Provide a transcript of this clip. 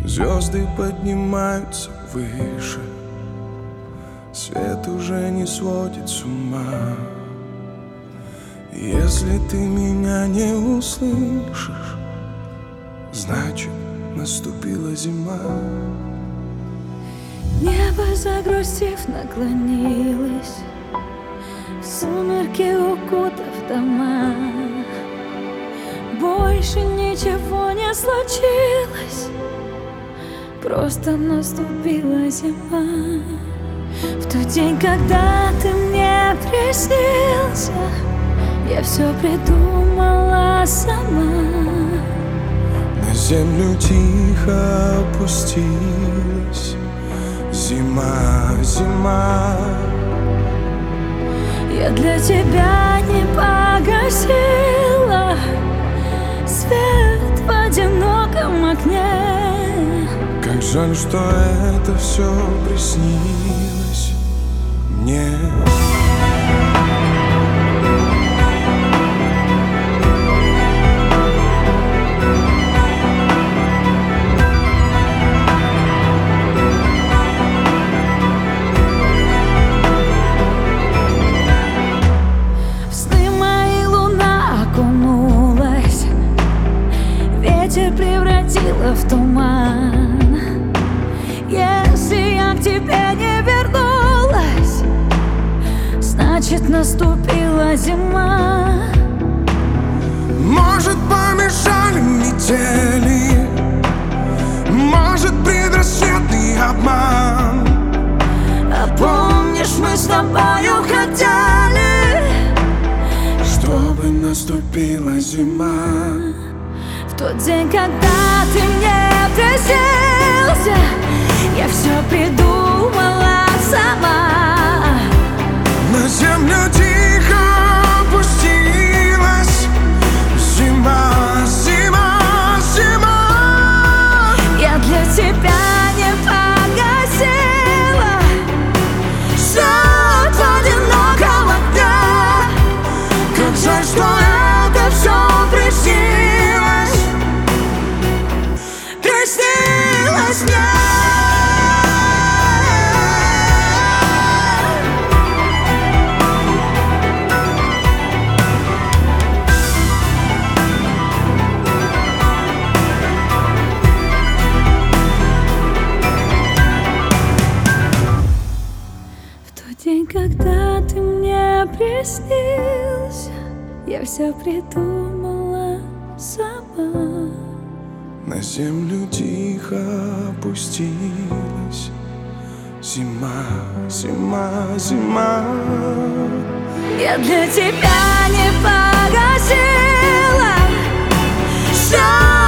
Звезды поднимаются выше, свет уже не сводит с ума. Если ты меня не услышишь, значит, наступила зима. Небо, загрустив, наклонилось, в сумерки укутав дома. Больше ничего не случилось, просто наступила зима. В тот день, когда ты мне приснился, я все придумала сама. На землю тихо опустилась зима, зима. Я для тебя не погасила свет в одиноком окне. Как жаль, что это все приснилось мне. Превратила в туман. Если я к тебе не вернулась, значит, наступила зима. Может, помешали метели, может, предрассветный обман. А помнишь, мы с тобою хотели, чтобы наступила зима. В тот день, когда ты мне приснился, я все придумала сама. На землю тихо опустилась зима, зима, зима. Я для тебя не погасила свет в одиноком окне. Как жаль, что это все приснилось мне. В тот день, когда ты мне приснился, я все придумала сама. На землю тихо опустилась зима, зима, зима. Я для тебя не погасила.